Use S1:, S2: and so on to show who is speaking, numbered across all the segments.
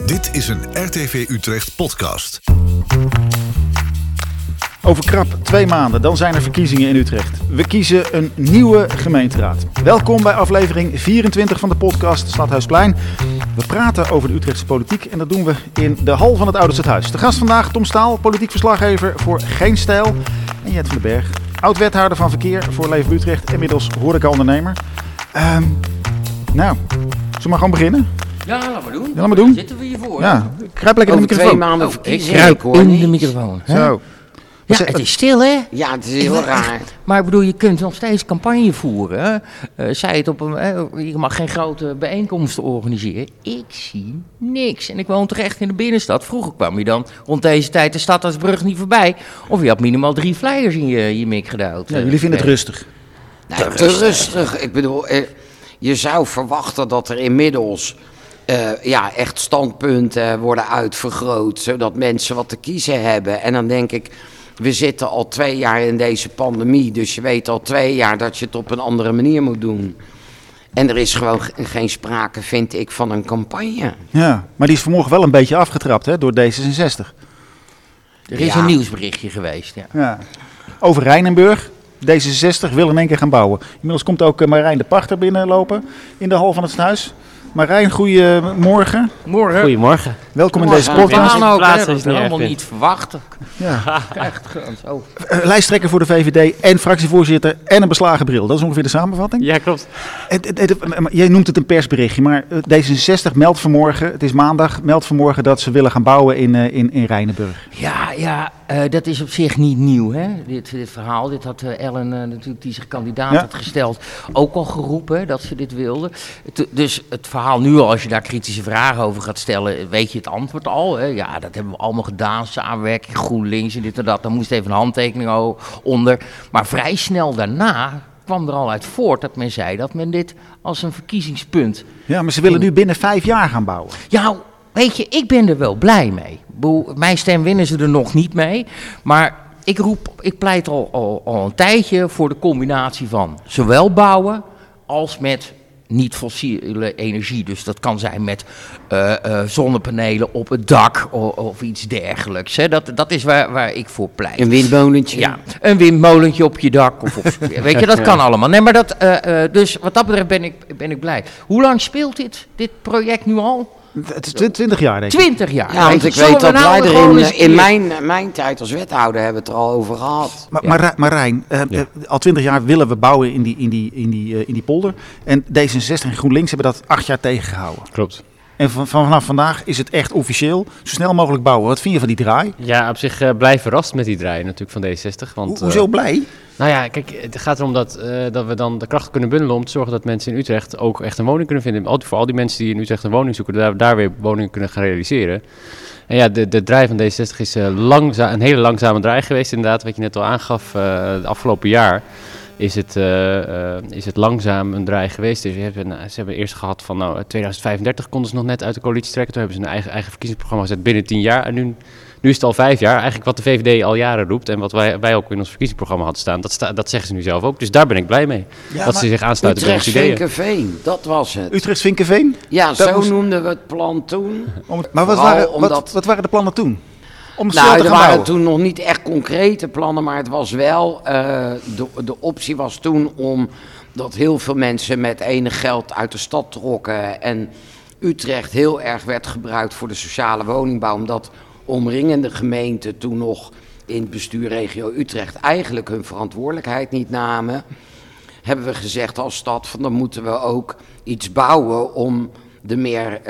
S1: Dit is een RTV Utrecht podcast.
S2: Over krap 2 maanden, dan zijn er verkiezingen in Utrecht. We kiezen een nieuwe gemeenteraad. Welkom bij aflevering 24 van de podcast Stadhuisplein. We praten over de Utrechtse politiek en dat doen we in de hal van het Oude Stadhuis. De gast vandaag, Tom Staal, politiek verslaggever voor Geen Stijl. En Jet van den Berg, oud-wethouder van verkeer voor Leefbaar Utrecht, inmiddels horecaondernemer. Zullen we maar gewoon beginnen?
S3: Ja, laat maar doen.
S2: Ja, laat maar doen.
S3: Zitten we hiervoor?
S2: Ja, kruip lekker in de
S4: Over 2
S2: microfoon.
S4: maanden verkiezingen.
S3: Ik ruik
S4: hoor
S3: in
S4: niks.
S3: de microfoon.
S2: Zo.
S3: Ja, het is stil, hè?
S4: Ja, het is heel raar.
S3: Maar ik bedoel, je kunt nog steeds campagne voeren. Zij het op je mag geen grote bijeenkomsten organiseren. Ik zie niks. En ik woon toch echt in de binnenstad. Vroeger kwam je dan rond deze tijd de stad als brug niet voorbij. Of je had minimaal 3 flyers in je mik gedouwd.
S2: Ja, jullie vinden het rustig.
S4: Nee, te rustig. Ik bedoel, je zou verwachten dat er inmiddels echt standpunten worden uitvergroot, zodat mensen wat te kiezen hebben. En dan denk ik, we zitten al 2 jaar in deze pandemie, dus je weet al 2 jaar dat je het op een andere manier moet doen. En er is gewoon geen sprake, vind ik, van een campagne.
S2: Ja, maar die is vanmorgen wel een beetje afgetrapt, hè, door D66.
S3: Er is een nieuwsberichtje geweest, ja.
S2: Ja. Over Rijnenburg. D66 wil in één keer gaan bouwen. Inmiddels komt ook Marijn de Pachter binnenlopen in de hal van het Stadhuis. Marijn, goedemorgen.
S3: Morgen.
S5: Goedemorgen.
S2: Welkom in deze
S4: Morgen.
S2: podcast.
S3: Ook,
S5: plaats
S3: hè,
S5: is
S3: dat is
S5: niet
S3: helemaal
S5: erg
S3: niet verwachten.
S2: Ja.
S3: Echt zo.
S2: Lijsttrekker voor de VVD en fractievoorzitter en een beslagen bril. Dat is ongeveer de samenvatting.
S5: Ja, klopt.
S2: Jij noemt het een persberichtje, maar D66 meldt vanmorgen, het is maandag, meldt vanmorgen dat ze willen gaan bouwen in Rijnenburg.
S3: Ja, dat is op zich niet nieuw, hè? Dit verhaal. Dit had Ellen natuurlijk, die zich kandidaat had gesteld, ook al geroepen dat ze dit wilde. Dus het verhaal nu al, als je daar kritische vragen over gaat stellen, weet je het antwoord al. Hè? Ja, dat hebben we allemaal gedaan, samenwerking, GroenLinks en dit en dat. Daar moest even een handtekening onder. Maar vrij snel daarna kwam er al uit voort dat men zei dat men dit als een verkiezingspunt...
S2: Ja, maar ze willen nu binnen 5 jaar gaan bouwen.
S3: Ja, weet je, ik ben er wel blij mee. Mijn stem winnen ze er nog niet mee. Maar ik pleit al een tijdje voor de combinatie van zowel bouwen als met niet-fossiele energie. Dus dat kan zijn met zonnepanelen op het dak of iets dergelijks. Hè. Dat is waar ik voor pleit.
S4: Een windmolentje.
S3: Ja, een windmolentje op je dak. Weet je, dat kan allemaal. Nee, maar dus wat dat betreft ben ik blij. Hoe lang speelt dit project nu al?
S2: Het is 20 jaar, denk ik.
S3: 20 jaar.
S4: Ja, want ik
S3: Zullen
S4: weet
S3: we
S4: dat
S3: nou
S4: wij
S3: gewoon
S4: er
S3: eens
S4: in
S3: eerst-
S4: mijn tijd als wethouder hebben het er al over gehad.
S2: Maar Marijn, al 20 jaar willen we bouwen in die polder. En D66 en GroenLinks hebben dat 8 jaar tegengehouden.
S5: Klopt.
S2: En vanaf vandaag is het echt officieel. Zo snel mogelijk bouwen. Wat vind je van die draai?
S5: Ja, op zich blij verrast met die draai natuurlijk van D60. Want,
S2: Hoezo blij?
S5: Nou ja, kijk, het gaat erom dat we dan de krachten kunnen bundelen om te zorgen dat mensen in Utrecht ook echt een woning kunnen vinden. Voor al die mensen die in Utrecht een woning zoeken, daar weer woningen kunnen gaan realiseren. En ja, de draai van D60 is een hele langzame draai geweest inderdaad, wat je net al aangaf. Het afgelopen jaar is het langzaam een draai geweest. Dus ze hebben eerst gehad van 2035 konden ze nog net uit de coalitie trekken. Toen hebben ze een eigen verkiezingsprogramma gezet binnen 10 jaar. En nu is het al 5 jaar. Eigenlijk wat de VVD al jaren roept en wat wij ook in ons verkiezingsprogramma hadden staan. Dat zeggen ze nu zelf ook. Dus daar ben ik blij mee.
S2: Ja,
S5: dat ze zich aansluiten bij ons ideeën.
S4: Utrecht-Vinkenveen, dat was het.
S2: Utrecht-Vinkenveen?
S4: Ja, zo noemden we het plan toen.
S2: Maar wat waren de plannen toen? Om het snel
S4: Nou,
S2: te
S4: er
S2: gaan
S4: waren
S2: bouwen?
S4: toen nog niet echt concrete plannen, maar het was wel, de optie was toen dat heel veel mensen met enig geld uit de stad trokken en Utrecht heel erg werd gebruikt voor de sociale woningbouw, omdat omringende gemeenten toen nog in het bestuur regio Utrecht eigenlijk hun verantwoordelijkheid niet namen. Hebben we gezegd als stad van dan moeten we ook iets bouwen om de meer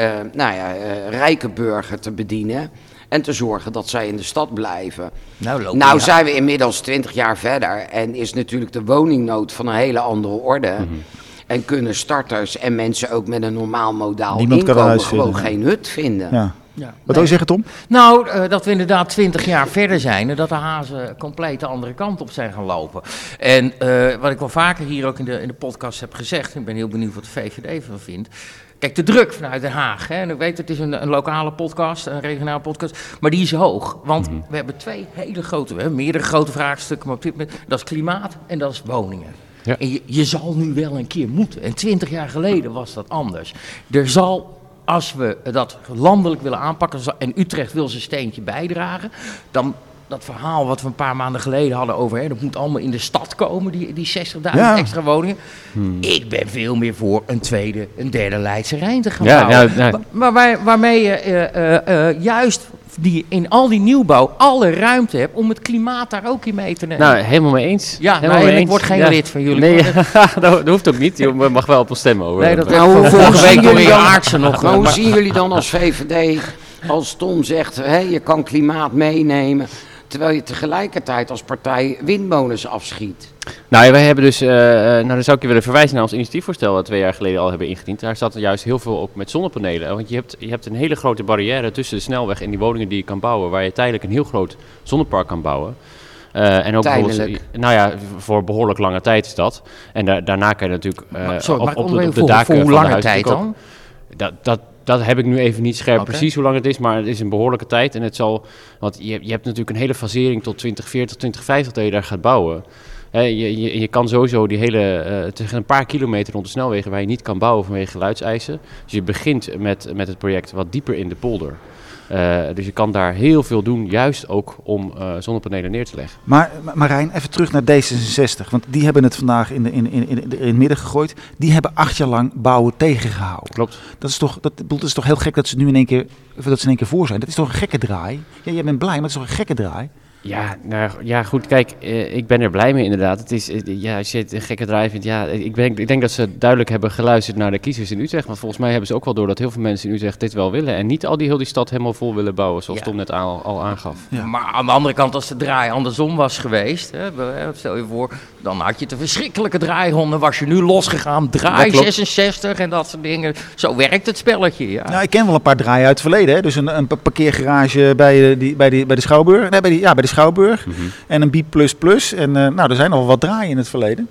S4: rijke burger te bedienen. En te zorgen dat zij in de stad blijven. Nou zijn we inmiddels 20 jaar verder. En is natuurlijk de woningnood van een hele andere orde. Mm-hmm. En kunnen starters en mensen ook met een normaal modaal inkomen gewoon geen hut vinden.
S2: Ja. Wat wil je zeggen, Tom?
S3: Nou, dat we inderdaad 20 jaar verder zijn en dat de hazen compleet de andere kant op zijn gaan lopen. En wat ik wel vaker hier ook in de podcast heb gezegd, ik ben heel benieuwd wat de VVD ervan vindt. Kijk, de druk vanuit Den Haag, hè, en ik weet het is een lokale podcast, een regionale podcast, maar die is hoog. Want we hebben 2 hele grote, meerdere grote vraagstukken, maar op dit moment, dat is klimaat en dat is woningen. Ja. En je zal nu wel een keer moeten. En 20 jaar geleden was dat anders. Er zal als we dat landelijk willen aanpakken en Utrecht wil zijn steentje bijdragen, dan dat verhaal wat we een paar maanden geleden hadden over, dat moet allemaal in de stad komen, die 60.000 extra woningen. Ik ben veel meer voor een tweede, een derde Leidse Rijn te gaan bouwen. Maar waarmee je juist in al die nieuwbouw alle ruimte hebt om het klimaat daar ook in mee te nemen.
S5: Nou, helemaal mee eens.
S3: Ja, ik word geen lid van jullie.
S5: Nee, dat hoeft ook niet. Je mag wel op ons stemmen over.
S3: Nee, vorige week door je Aartsen nog.
S4: Maar hoe zien jullie dan als VVD, als Tom zegt, je kan klimaat meenemen, terwijl je tegelijkertijd als partij windmolens afschiet?
S5: Nou, wij hebben dus, dan zou ik je willen verwijzen naar ons initiatiefvoorstel dat 2 jaar geleden al hebben ingediend. Daar staat er juist heel veel op met zonnepanelen. Want je hebt een hele grote barrière tussen de snelweg en die woningen die je kan bouwen, waar je tijdelijk een heel groot zonnepark kan bouwen. En ook
S4: tijdelijk?
S5: Nou ja, voor behoorlijk lange tijd is dat. En daarna kan je natuurlijk
S3: op de daken voor hoe lange tijd dan?
S5: Dat heb ik nu even niet scherp precies hoe lang het is, maar het is een behoorlijke tijd. En het zal, want je hebt natuurlijk een hele fasering tot 2040, 2050 dat je daar gaat bouwen. Je kan sowieso die hele, tegen een paar kilometer rond de snelwegen waar je niet kan bouwen vanwege geluidseisen. Dus je begint met het project wat dieper in de polder. Dus je kan daar heel veel doen, juist ook om zonnepanelen neer te leggen. Maar
S2: Marijn, even terug naar D66. Want die hebben het vandaag in het midden gegooid. Die hebben 8 jaar lang bouwen tegengehouden.
S5: Klopt.
S2: Dat is toch heel gek dat ze nu in één keer voor zijn. Dat is toch een gekke draai? Ja, jij bent blij, maar het is toch een gekke draai?
S5: Ja, goed, kijk, ik ben er blij mee inderdaad. Het is, als je het een gekke draai vindt, ik denk dat ze duidelijk hebben geluisterd naar de kiezers in Utrecht. Want volgens mij hebben ze ook wel door dat heel veel mensen in Utrecht dit wel willen. En niet heel die stad helemaal vol willen bouwen, zoals Tom net al aangaf.
S3: Ja. Maar aan de andere kant, als de draai andersom was geweest, stel je voor, dan had je het een verschrikkelijke draaironde, was je nu losgegaan, draai 66 en dat soort dingen. Zo werkt het spelletje, ja.
S2: Nou, ik ken wel een paar draaien uit het verleden, hè? Dus een parkeergarage bij de Schouwburg. Nee, bij de Schouwburg en een B++. En er zijn al wat draaien in het verleden.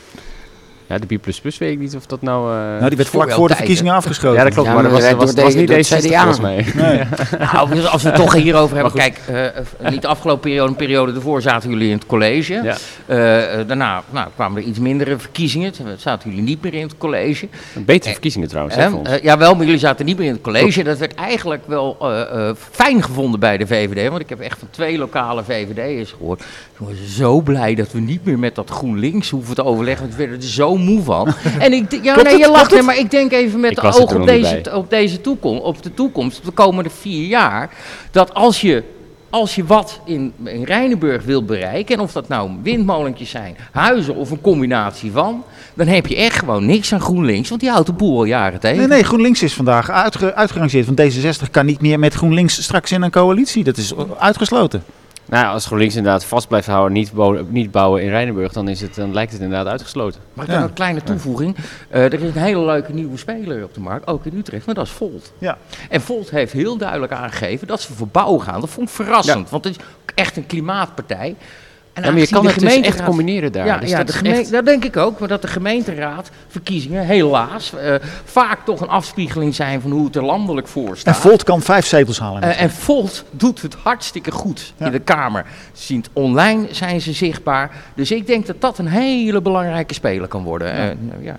S5: Ja, de B++ weet ik niet of dat nou...
S2: die werd vlak voor de verkiezingen afgeschoten.
S5: Ja, dat klopt, maar dat was niet deze CDA volgens mij.
S2: Nee.
S3: Nou, als we het toch hierover hebben, kijk, niet de afgelopen periode, een periode ervoor zaten jullie in het college. Ja. Daarna kwamen er iets mindere verkiezingen, zaten jullie niet meer in het college.
S5: Betere verkiezingen trouwens, hè, voor ons.
S3: Jawel, maar jullie zaten niet meer in het college. Klopt. Dat werd eigenlijk wel fijn gevonden bij de VVD, want ik heb echt van 2 lokale VVD'ers gehoord. Ik was zo blij dat we niet meer met dat GroenLinks hoeven te overleggen, want we werden er zo moe van. En je lacht, maar ik denk even met de oog op de toekomst, op de komende 4 jaar, dat als je wat in Rijnenburg wilt bereiken, en of dat nou windmolentjes zijn, huizen of een combinatie van, dan heb je echt gewoon niks aan GroenLinks, want die houdt de boel al jaren tegen. Nee,
S2: GroenLinks is vandaag uitgerangeerd, want D66 kan niet meer met GroenLinks straks in een coalitie. Dat is uitgesloten.
S5: Nou, als GroenLinks inderdaad vast blijft houden, niet bouwen in Rijnenburg, dan lijkt het inderdaad uitgesloten.
S3: Maar ik heb een kleine toevoeging. Er is een hele leuke nieuwe speler op de markt, ook in Utrecht, maar dat is Volt. Ja. En Volt heeft heel duidelijk aangegeven dat ze voor bouw gaan. Dat vond ik verrassend, want het is ook echt een klimaatpartij.
S5: Maar je kan het dus echt combineren daar.
S3: Dat denk ik ook, maar dat de gemeenteraadverkiezingen helaas vaak toch een afspiegeling zijn van hoe het er landelijk voor staat.
S2: En Volt kan 5 zetels halen.
S3: En Volt doet het hartstikke goed in de Kamer. Online zijn ze zichtbaar. Dus ik denk dat dat een hele belangrijke speler kan worden.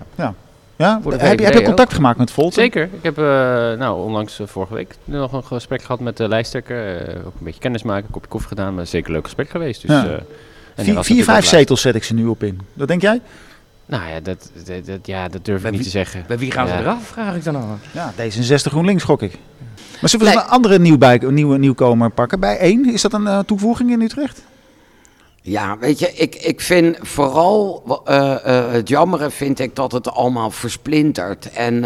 S2: Heb je contact gemaakt met Volt?
S5: Zeker. Ik heb onlangs vorige week nog een gesprek gehad met de lijsttrekker. Ook een beetje kennis maken, een kopje koffie gedaan. Maar zeker een leuk gesprek geweest. Dus,
S2: 4-5 zetels zet ik ze nu op in. Wat denk jij?
S5: Nou ja, dat durf ik niet te zeggen.
S3: Bij wie gaan ze eraf, vraag ik dan aan.
S2: Ja, D66 GroenLinks gok ik. Maar zullen we een andere nieuwkomer pakken? Bij 1, is dat een toevoeging in Utrecht?
S4: Ja, weet je, ik vind vooral het jammere vind ik dat het allemaal versplintert. En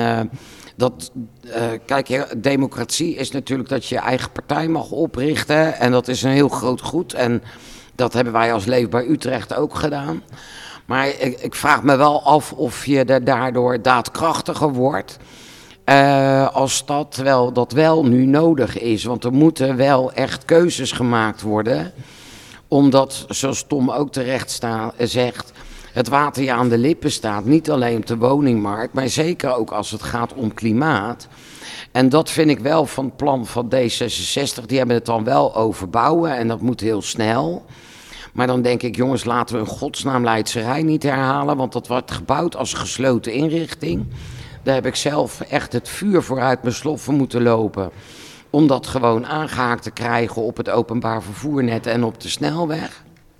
S4: kijk, democratie is natuurlijk dat je je eigen partij mag oprichten. En dat is een heel groot goed. En dat hebben wij als Leefbaar Utrecht ook gedaan. Maar ik vraag me wel af of je er daardoor daadkrachtiger wordt als stad, terwijl dat wel nu nodig is. Want er moeten wel echt keuzes gemaakt worden. Omdat, zoals Tom ook terecht zegt, het water je aan de lippen staat. Niet alleen op de woningmarkt, maar zeker ook als het gaat om klimaat. En dat vind ik wel van het plan van D66. Die hebben het dan wel over bouwen en dat moet heel snel. Maar dan denk ik, jongens, laten we in godsnaam Leidse Rijn niet herhalen. Want dat wordt gebouwd als gesloten inrichting. Daar heb ik zelf echt het vuur voor uit mijn sloffen moeten lopen. Om dat gewoon aangehaakt te krijgen op het openbaar vervoernet en op de snelweg.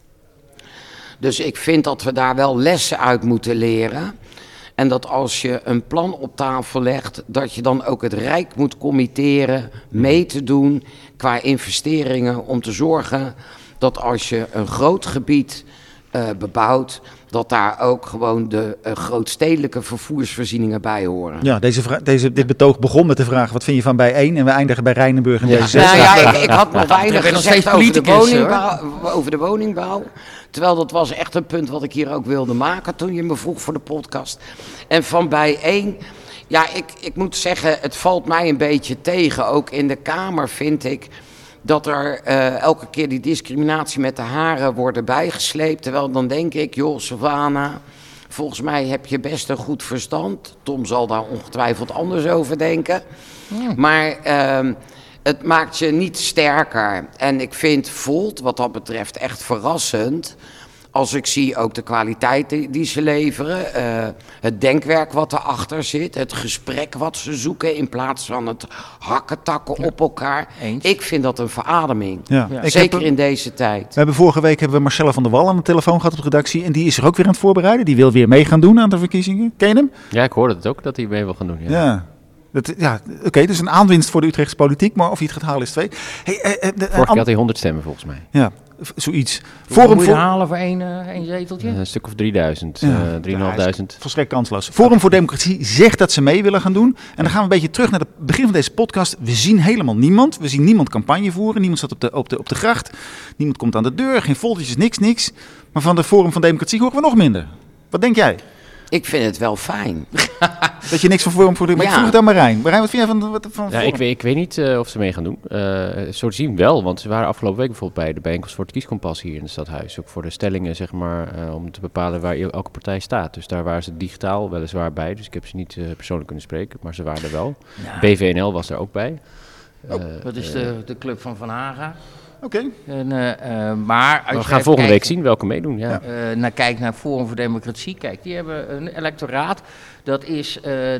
S4: Dus ik vind dat we daar wel lessen uit moeten leren. En dat als je een plan op tafel legt, dat je dan ook het Rijk moet committeren mee te doen qua investeringen. Om te zorgen dat als je een groot gebied bebouwt, dat daar ook gewoon de grootstedelijke vervoersvoorzieningen bij horen.
S2: Ja, dit betoog begon met de vraag, wat vind je van bij 1? En we eindigen bij Rijnenburg en D66.
S4: Nou ja, ik had nog weinig gezegd over de woningbouw.
S3: hoor.
S4: Terwijl dat was echt een punt wat ik hier ook wilde maken toen je me vroeg voor de podcast. En van bij 1, ja, ik moet zeggen, het valt mij een beetje tegen. Ook in de Kamer vind ik dat er elke keer die discriminatie met de haren worden bijgesleept. Terwijl dan denk ik, joh, Savannah, volgens mij heb je best een goed verstand. Tom zal daar ongetwijfeld anders over denken. Ja. Maar het maakt je niet sterker. En ik vind Volt wat dat betreft echt verrassend. Als ik zie ook de kwaliteit die ze leveren, het denkwerk wat erachter zit, het gesprek wat ze zoeken in plaats van het hakketakken op elkaar. Eens. Ik vind dat een verademing, zeker in deze tijd.
S2: Vorige week hebben we Marcella van der Wal aan de telefoon gehad op de redactie en die is er ook weer aan het voorbereiden. Die wil weer mee gaan doen aan de verkiezingen. Ken je hem?
S5: Ja, ik hoorde het ook dat hij mee wil gaan doen.
S2: Ja. Oké, dus een aanwinst voor de Utrechtse politiek, maar of hij het gaat halen is 2.
S5: Vorige keer had hij 100 stemmen volgens mij.
S2: Ja, zoiets.
S3: Forum moet je halen voor één zeteltje?
S5: Een stuk of 3000, 3.500.
S2: Volstrekt kansloos. Forum voor Democratie zegt dat ze mee willen gaan doen. En dan gaan we een beetje terug naar het begin van deze podcast. We zien helemaal niemand. We zien niemand campagne voeren. Niemand staat op de gracht. Niemand komt aan de deur. Geen foldertjes, niks. Maar van de Forum van Democratie horen we nog minder. Wat denk jij?
S4: Ik vind het wel fijn.
S2: Dat je niks van Forum voor Democratie... Vroeg dan Marijn. Marijn, wat vind jij van
S5: ja, ik weet niet of ze mee gaan doen. Zo te zien wel, want ze waren afgelopen week bijvoorbeeld bij de bijeenkomst voor het kieskompas hier in het stadhuis. Ook voor de stellingen, zeg maar, om te bepalen waar elke partij staat. Dus daar waren ze digitaal weliswaar bij. Dus ik heb ze niet persoonlijk kunnen spreken, maar ze waren er wel. Ja. BVNL was er ook bij.
S3: Dat is de club van Van Haga.
S2: Oké.
S3: Maar als
S5: we gaan volgende week zien welke meedoen. Ja.
S3: Kijk naar Forum voor Democratie. Kijk, die hebben een electoraat. Dat is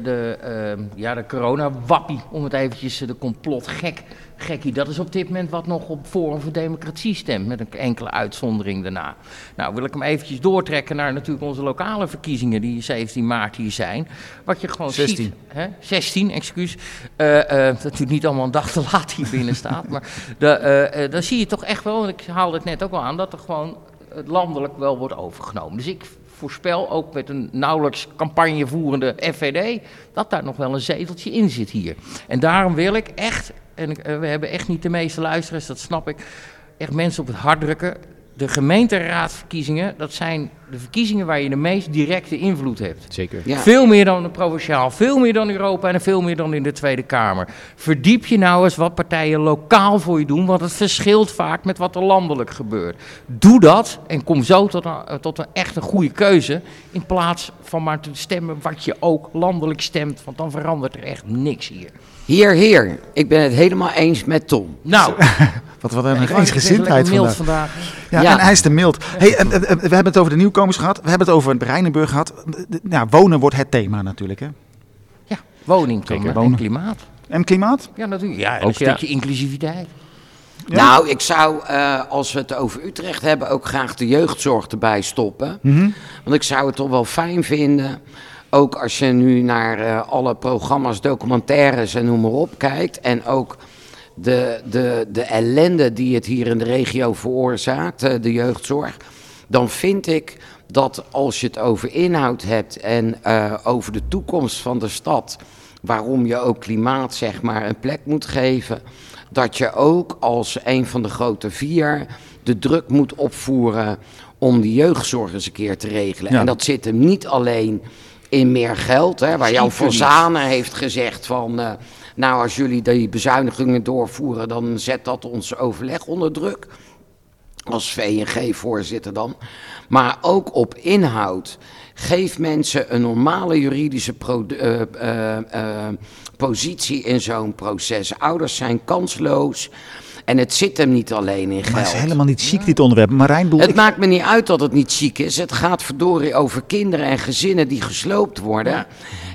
S3: de corona-wappie, om het eventjes de complotgekkie. Dat is op dit moment wat nog op Forum voor Democratie stemt, met een enkele uitzondering daarna. Nou, wil ik hem eventjes doortrekken naar natuurlijk onze lokale verkiezingen die 17 maart hier zijn. Wat je gewoon
S2: 16.
S3: ziet. 16, excuus. Dat natuurlijk niet allemaal een dag te laat hier binnen staat. Maar dan zie je toch echt wel, en ik haalde het net ook al aan, dat er gewoon het landelijk wel wordt overgenomen. Dus ik voorspel ook met een nauwelijks campagnevoerende FVD dat daar nog wel een zeteltje in zit hier. En daarom wil ik echt, en we hebben echt niet de meeste luisteraars, dat snap ik, echt mensen op het hart drukken. De gemeenteraadsverkiezingen, dat zijn de verkiezingen waar je de meest directe invloed hebt.
S5: Zeker.
S3: Ja. Veel meer dan de provinciaal, veel meer dan Europa en veel meer dan in de Tweede Kamer. Verdiep je nou eens wat partijen lokaal voor je doen, want het verschilt vaak met wat er landelijk gebeurt. Doe dat en kom zo tot een echt een goede keuze, in plaats van maar te stemmen wat je ook landelijk stemt, want dan verandert er echt niks hier.
S4: Heer, ik ben het helemaal eens met Tom.
S3: Nou,
S2: wat een eensgezindheid vandaag. Ja, en hij is te mild. Hey, we hebben het over de nieuwkomers gehad. We hebben het over Rijnenburg gehad. Wonen wordt het thema natuurlijk, hè?
S3: Ja, woning en klimaat.
S2: En klimaat?
S3: Ja, natuurlijk. Ja, en een stukje inclusiviteit.
S4: Ja? Nou, ik zou, als we het over Utrecht hebben, ook graag de jeugdzorg erbij stoppen. Mm-hmm. Want ik zou het toch wel fijn vinden, ook als je nu naar alle programma's, documentaires en noem maar op kijkt, en ook de ellende die het hier in de regio veroorzaakt, de jeugdzorg, dan vind ik dat als je het over inhoud hebt en over de toekomst van de stad, waarom je ook klimaat zeg maar een plek moet geven, dat je ook als een van de grote 4 de druk moet opvoeren om die jeugdzorg eens een keer te regelen. Ja. En dat zit hem niet alleen in meer geld, hè, waar Jan van Zanen heeft gezegd van, nou als jullie die bezuinigingen doorvoeren, dan zet dat ons overleg onder druk. Als VNG-voorzitter dan. Maar ook op inhoud. Geef mensen een normale juridische positie in zo'n proces. Ouders zijn kansloos. En het zit hem niet alleen in geld.
S2: Maar het is helemaal niet chic, dit onderwerp. Marijn,
S4: het maakt me niet uit dat het niet chic is. Het gaat verdorie over kinderen en gezinnen die gesloopt worden. Ja.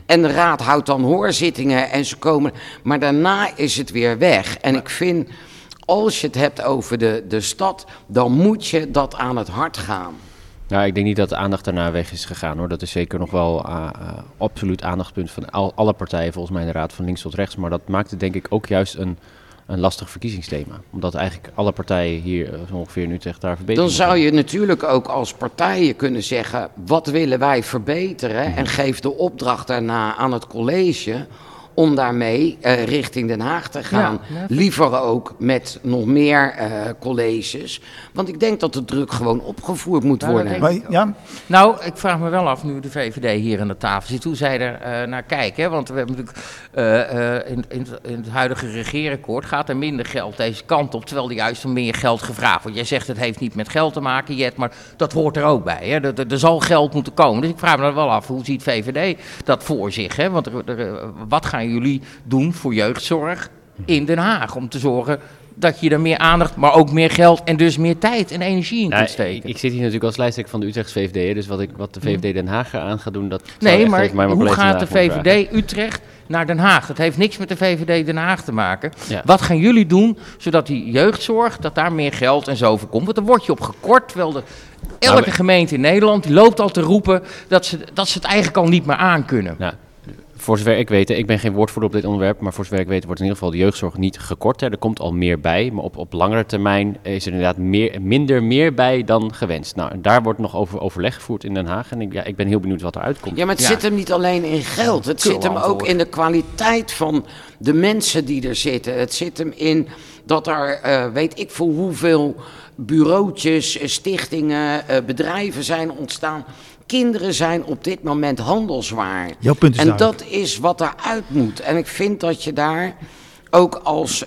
S4: En de raad houdt dan hoorzittingen en ze komen. Maar daarna is het weer weg. En ik vind, als je het hebt over de stad, dan moet je dat aan het hart gaan.
S5: Nou, ik denk niet dat de aandacht daarna weg is gegaan, hoor. Dat is zeker nog wel absoluut aandachtspunt van alle partijen, volgens mij in de raad van links tot rechts. Maar dat maakt het denk ik ook juist een lastig verkiezingsthema. Omdat eigenlijk alle partijen hier zo ongeveer in Utrecht daar verbeteren.
S4: Dan zou je natuurlijk ook als partijen kunnen zeggen, wat willen wij verbeteren? En geef de opdracht daarna aan het college om daarmee richting Den Haag te gaan. Ja. Liever ook met nog meer colleges. Want ik denk dat de druk gewoon opgevoerd moet worden.
S3: Nou, ik vraag me wel af, nu de VVD hier aan de tafel zit, hoe zij er naar kijken. Hè? Want we hebben natuurlijk in het huidige regeerakkoord gaat er minder geld deze kant op, terwijl er juist om meer geld gevraagd wordt. Jij zegt het heeft niet met geld te maken, Jet, maar dat hoort er ook bij. Hè? Er zal geld moeten komen. Dus ik vraag me dan wel af, hoe ziet VVD dat voor zich? Hè? Want wat gaan jullie doen voor jeugdzorg in Den Haag? Om te zorgen dat je er meer aandacht, maar ook meer geld en dus meer tijd en energie in kunt steken.
S5: Ik zit hier natuurlijk als lijsttrekker van de Utrechtse VVD, dus wat de VVD Den Haag aan gaat doen, dat...
S3: Nee, maar hoe gaat de VVD Utrecht naar Den Haag? Het heeft niks met de VVD Den Haag te maken. Ja. Wat gaan jullie doen, zodat die jeugdzorg, dat daar meer geld en zo voor komt? Want er wordt je op gekort, terwijl elke gemeente in Nederland, die loopt al te roepen dat ze het eigenlijk al niet meer aankunnen. Ja.
S5: Voor zover ik weet, ik ben geen woordvoerder op dit onderwerp, maar voor zover ik weet wordt in ieder geval de jeugdzorg niet gekort. Hè. Er komt al meer bij, maar op langere termijn is er inderdaad meer bij dan gewenst. Nou, en daar wordt nog over overleg gevoerd in Den Haag en ik ben heel benieuwd wat eruit komt.
S4: Ja, maar het zit hem niet alleen in geld. Het zit hem ook in de kwaliteit van de mensen die er zitten. Het zit hem in dat er, weet ik veel hoeveel bureautjes, stichtingen, bedrijven zijn ontstaan. Kinderen zijn op dit moment handelswaar.
S2: Jouw punt is
S4: en dat is wat eruit moet. En ik vind dat je daar ook als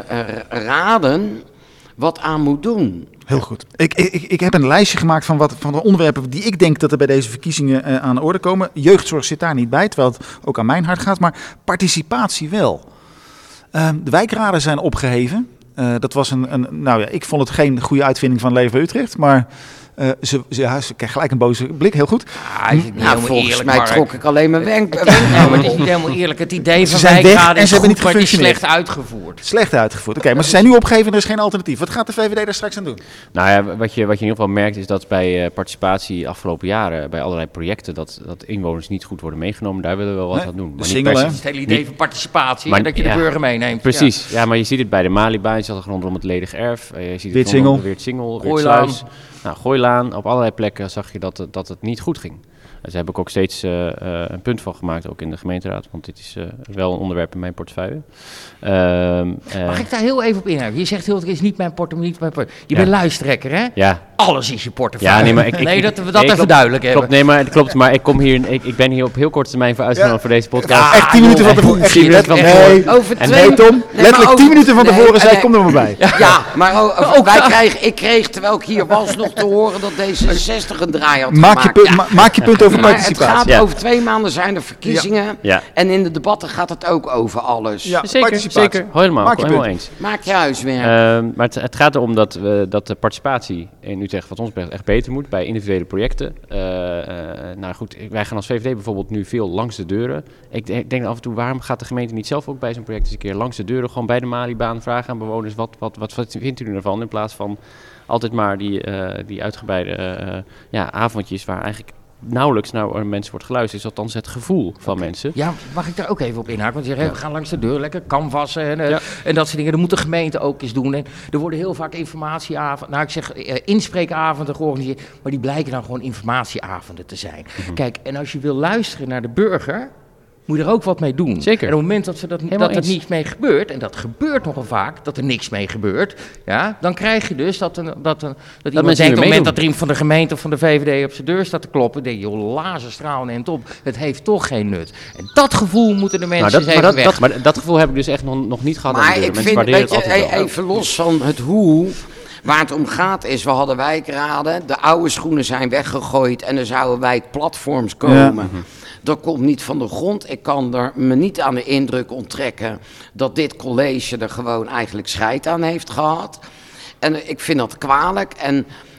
S4: raden wat aan moet doen.
S2: Heel goed. Ik heb een lijstje gemaakt van de onderwerpen die ik denk dat er bij deze verkiezingen aan de orde komen. Jeugdzorg zit daar niet bij, terwijl het ook aan mijn hart gaat. Maar participatie wel. De wijkraden zijn opgeheven. Dat was ik vond het geen goede uitvinding van Leefbaar Utrecht, maar... Ze krijgt gelijk een boze blik, heel goed.
S4: Volgens mij trok ik alleen mijn wenk.
S3: Maar het is niet helemaal eerlijk. Het idee van wijkraden is goed, maar het is slecht uitgevoerd.
S2: Slecht uitgevoerd, oké. Maar ze zijn nu opgegeven en er is geen alternatief. Wat gaat de VVD daar straks aan doen?
S5: Nou ja, wat je in ieder geval merkt is dat bij participatie afgelopen jaren, bij allerlei projecten, dat inwoners niet goed worden meegenomen. Daar willen we wel wat aan doen.
S2: De single,
S3: het hele idee van participatie en dat je de burger meeneemt.
S5: Precies, ja, maar je ziet het bij de Malibaan, je zat er rondom het ledig erf. Je ziet het
S2: rondom
S5: de Weertsingel, Weertsluis. Nou, Gooilaan, op allerlei plekken zag je dat het niet goed ging. Daar heb ik ook steeds een punt van gemaakt, ook in de gemeenteraad. Want dit is wel een onderwerp in mijn portefeuille.
S3: Mag ik daar heel even op inhouden? Je zegt heel het is niet mijn portemonnee, Je bent luistrekker, hè?
S5: Ja.
S3: Alles is je portefeuille.
S5: Ja, nee, maar
S3: dat we dat even duidelijk hebben.
S5: Klopt, nee, maar het klopt. Maar ik ben hier op heel korte termijn voor uitgenodigd voor deze podcast.
S2: Echt 10 minuten van tevoren. Tom, letterlijk 10 minuten van tevoren zei, kom er maar bij.
S4: Ja, maar ik kreeg, terwijl ik hier was, nog te horen dat D66 een draai had gemaakt.
S2: Maak je punt over participatie.
S4: Het gaat over 2 maanden zijn er verkiezingen. Ja. En in de debatten gaat het ook over alles.
S5: Ja, zeker. Helemaal eens.
S4: Maak je huiswerk.
S5: Maar het gaat erom dat de participatie in Utrecht wat ons betreft echt beter moet bij individuele projecten. Nou goed, wij gaan als VVD bijvoorbeeld nu veel langs de deuren. Ik denk af en toe, waarom gaat de gemeente niet zelf ook bij zo'n project eens een keer langs de deuren, gewoon bij de Malibaan vragen aan bewoners, wat vindt u ervan, in plaats van altijd maar die uitgebreide avondjes waar eigenlijk nauwelijks naar mensen wordt geluisterd, is althans het gevoel van mensen. Ja,
S3: mag ik daar ook even op inhaken? Want je zegt, we gaan langs de deur, lekker canvassen en dat soort dingen. Dat moet de gemeente ook eens doen. En er worden heel vaak informatieavonden, inspreekavonden georganiseerd, maar die blijken dan gewoon informatieavonden te zijn. Mm-hmm. Kijk, en als je wil luisteren naar de burger, moet je er ook wat mee doen.
S5: Zeker.
S3: En op het moment dat er niets mee gebeurt, en dat gebeurt nogal vaak, dat er niks mee gebeurt, ja, dan krijg je dus dat iemand denkt, op het moment dat er iemand van de gemeente of van de VVD op zijn deur staat te kloppen, denk je, joh, laserstraal neemt op. Het heeft toch geen nut. En dat gevoel moeten de mensen weg.
S5: Maar dat gevoel heb ik dus echt nog niet gehad.
S4: Maar ik vind, even los van het hoe, waar het om gaat is, we hadden wijkraden, de oude schoenen zijn weggegooid en er zouden wijkplatforms komen. Ja. Dat komt niet van de grond. Ik kan er me niet aan de indruk onttrekken dat dit college er gewoon eigenlijk scheid aan heeft gehad. En ik vind dat kwalijk. En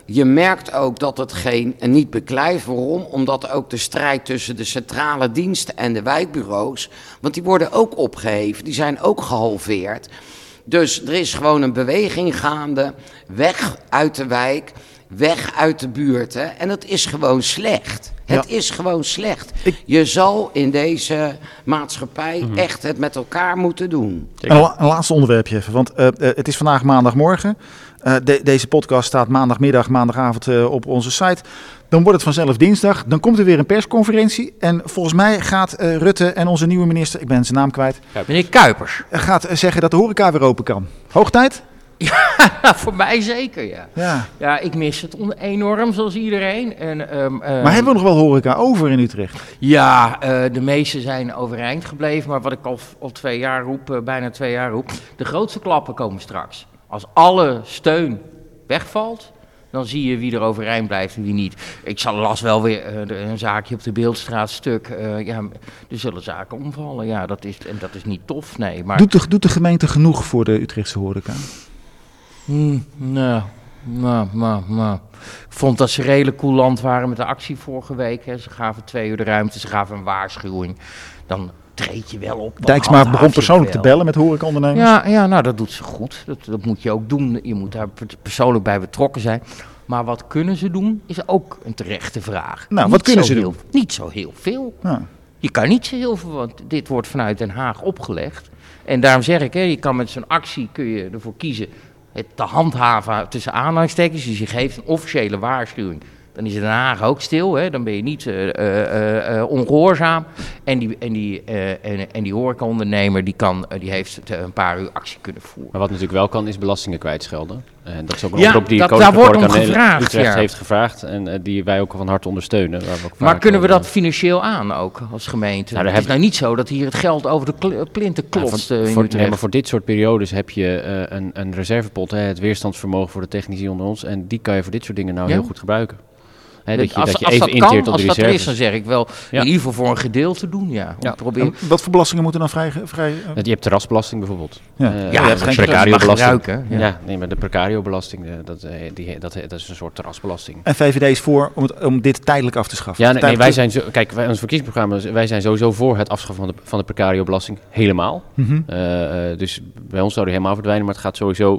S4: Je merkt ook dat het niet beklijft. Waarom? Omdat ook de strijd tussen de centrale diensten en de wijkbureaus, want die worden ook opgeheven, die zijn ook gehalveerd. Dus er is gewoon een beweging gaande, weg uit de wijk, weg uit de buurten. En dat is gewoon slecht. Het is gewoon slecht. Je zal in deze maatschappij echt het met elkaar moeten doen.
S2: Een laatste onderwerpje even, want het is vandaag maandagmorgen. Deze podcast staat maandagavond op onze site. Dan wordt het vanzelf dinsdag. Dan komt er weer een persconferentie. En volgens mij gaat Rutte en onze nieuwe minister, ik ben zijn naam kwijt.
S3: Meneer Kuipers.
S2: Gaat zeggen dat de horeca weer open kan. Hoog tijd?
S3: Ja, voor mij zeker,
S2: Ja.
S3: Ja, ik mis het enorm, zoals iedereen.
S2: Maar hebben we nog wel horeca over in Utrecht?
S3: Ja, de meeste zijn overeind gebleven. Maar wat ik al 2 jaar roep, bijna 2 jaar roep, de grootste klappen komen straks. Als alle steun wegvalt, dan zie je wie er overeind blijft en wie niet. Ik las wel weer een zaakje op de Beeldstraat stuk. Er zullen zaken omvallen. Ja, dat is niet tof, nee. Maar
S2: Doet de gemeente genoeg voor de Utrechtse horeca?
S3: Ik vond dat ze redelijk coulant waren met de actie vorige week. Hè. Ze gaven 2 uur de ruimte, ze gaven een waarschuwing. Dan treed je wel op.
S2: Dijksma begon persoonlijk te bellen met horecaondernemers.
S3: Ja, nou dat doet ze goed. Dat moet je ook doen. Je moet daar persoonlijk bij betrokken zijn. Maar wat kunnen ze doen, is ook een terechte vraag.
S2: Nou, wat kunnen ze doen?
S3: Niet zo heel veel.
S2: Ja.
S3: Je kan niet zo heel veel, want dit wordt vanuit Den Haag opgelegd. En daarom zeg ik, je kan met zo'n actie kun je ervoor kiezen het te handhaven tussen aanhalingstekens. Dus je geeft een officiële waarschuwing. Dan is Den Haag ook stil, hè? Dan ben je niet ongehoorzaam. En die horecaondernemer die heeft een paar uur actie kunnen voeren. Maar
S5: wat natuurlijk wel kan, is belastingen kwijtschelden. En dat is ook een
S3: oproep
S5: oproep die Koninklijke Horeca Utrecht heeft gevraagd. En die wij ook van harte ondersteunen.
S3: Maar kunnen we dat financieel aan ook als gemeente? Het is nou niet zo dat hier het geld over de plinten klotst in Utrecht.
S5: Maar voor dit soort periodes heb je een reservepot. Het weerstandsvermogen voor de technici onder ons. En die kan je voor dit soort dingen heel goed gebruiken.
S3: Als dat er is, dan zeg ik wel in ieder geval voor een gedeelte doen.
S2: Wat voor belastingen moeten dan vrij...
S5: Je hebt terrasbelasting bijvoorbeeld.
S3: Je hebt geen precario-belasting.
S5: Maar de precario-belasting, dat is een soort terrasbelasting.
S2: En VVD is voor om dit tijdelijk af te schaffen?
S5: Ja, wij zijn ons verkiezingsprogramma, wij zijn sowieso voor het afschaffen van de precario-belasting helemaal. Dus bij ons zou die helemaal verdwijnen, maar het gaat sowieso...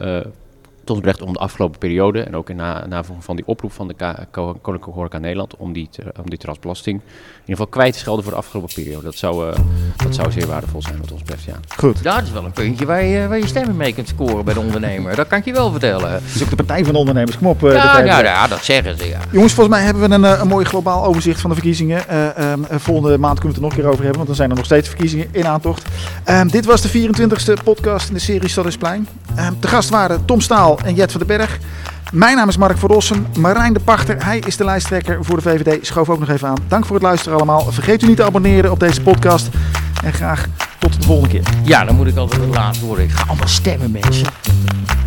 S5: tot recht om de afgelopen periode en ook in navolging van die oproep van de Koninklijke Horeca Nederland om die terrasbelasting in ieder geval kwijt te schelden voor de afgelopen periode. Dat zou zeer waardevol zijn wat ons betreft, ja.
S2: Goed.
S3: Dat is wel een puntje waar je stemmen mee kunt scoren bij de ondernemer. Dat kan ik je wel vertellen.
S2: Het is ook de Partij van de Ondernemers. Kom op.
S3: Dat zeggen ze, ja.
S2: Jongens, volgens mij hebben we een mooi globaal overzicht van de verkiezingen. Volgende maand kunnen we het er nog een keer over hebben, want dan zijn er nog steeds verkiezingen in aantocht. Dit was de 24e podcast in de serie Stadhuisplein. De gast waren Tom Staal en Jet van den Berg. Mijn naam is Mark van Rossum. Marijn de Pachter, hij is de lijsttrekker voor de VVD. Schoof ook nog even aan. Dank voor het luisteren allemaal. Vergeet u niet te abonneren op deze podcast. En graag tot de volgende keer.
S3: Ja, dan moet ik altijd het laatste worden. Ik ga allemaal stemmen, mensen.